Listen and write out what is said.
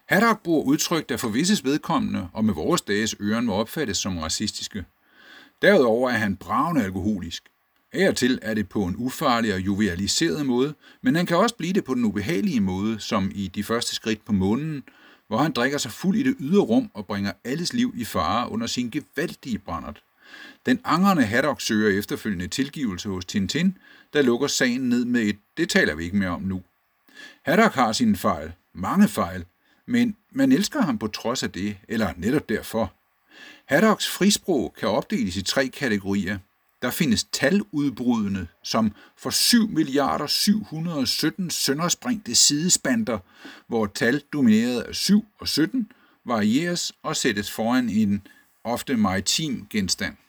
Haddock bruger udtryk, der for visses vedkommende og med vores dages øren må opfattes som racistiske. Derudover er han bravende alkoholisk. Af og til er det på en ufarlig og jovialiseret måde, men han kan også blive det på den ubehagelige måde, som i De første skridt på månen, hvor han drikker sig fuld i det ydre rum og bringer alles liv i fare under sin gevaldige brændert. Den angrende Haddock søger efterfølgende tilgivelse hos Tintin, der lukker sagen ned med et, det taler vi ikke mere om nu. Haddock har sine fejl, mange fejl, men man elsker ham på trods af det, eller netop derfor. Haddocks frisprog kan opdeles i 3 kategorier. Der findes taludbrudene, som for 7.717 søndersprængte sidespanter, hvor tal domineret af 7 og 17 varieres og sættes foran en ofte maritim genstand.